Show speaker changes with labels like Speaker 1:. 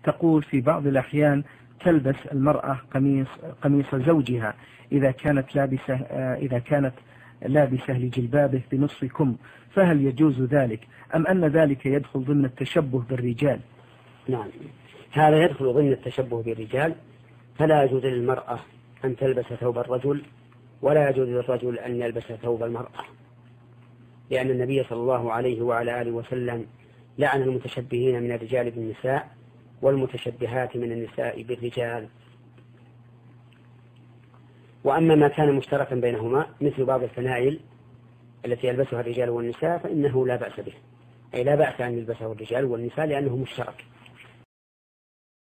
Speaker 1: تقول في بعض الأحيان تلبس المرأة قميص زوجها إذا كانت لابسة لجلبابه بنصف كم، فهل يجوز ذلك أم أن ذلك يدخل ضمن التشبه بالرجال؟
Speaker 2: نعم، هذا يدخل ضمن التشبه بالرجال، فلا يجوز للمرأة أن تلبس ثوب الرجل ولا يجوز للرجل أن يلبس ثوب المرأة، لأن النبي صلى الله عليه وعلى آله وسلم لعن المتشبهين من الرجال بالنساء والمتشبهات من النساء بالرجال. وأما ما كان مشتركا بينهما مثل بعض الفنائل التي يلبسها الرجال والنساء فإنه لا بأس به، أي لا بأس أن يلبسه الرجال والنساء لأنه مشترك.